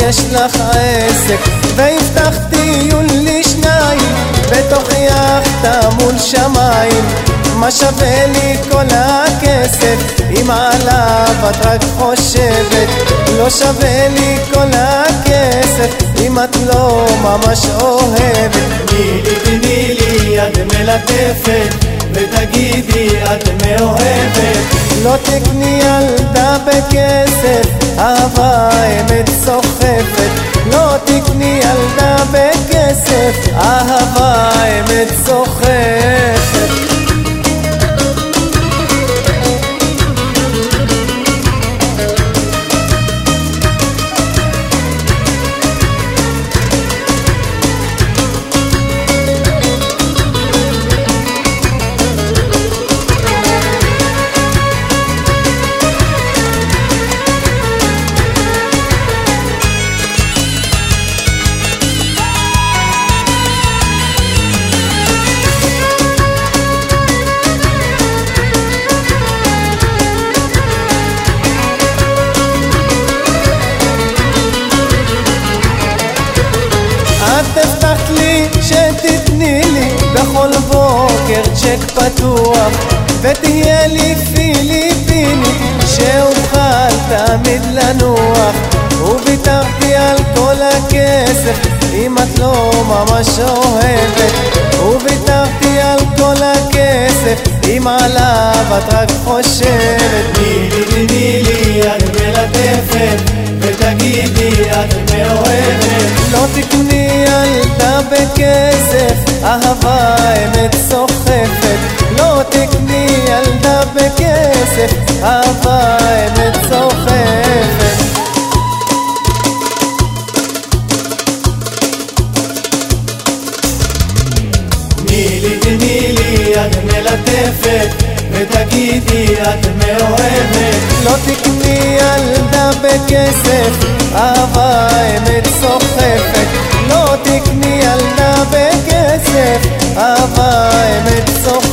יש לך עסק והבטחתי לי שניים בתוך יחדה מול שמיים. מה שווה לי כל הכסף אם עליו את רק חושבת? לא שווה לי כל הכסף אם את לא ממש אוהבת. תני לי יד מלטפת ותגידי את מאוהבת. לא תקני ילדה בכסף, אהבה אמת סוחפת. לא תקני ילדה בכסף, אהבה אמת סוחפת. את הבטחת לי שתתני לי בכל בוקר צ'ק פתוח ותהיה לי פיליפיני שאוכל תמיד לנוח. וויתרתי על כל הכסף אם את לא ממש אוהבת. וויתרתי על כל הכסף אם עליו את רק חושבת. תני לי יד מלטפת ותגידי את מאוהבת. לא תקני ילדה בכסף, אהבה אמת סוחפת. לא תקני ילדה בכסף, אהבה אמת סוחפת. תני לי יד מלטפת ותגידי את מאוהבת. לא תקני ילדה בכסף, אהבה אמת סוחפת. לא תקני ילדה בכסף, אהבה אמת סוחפת.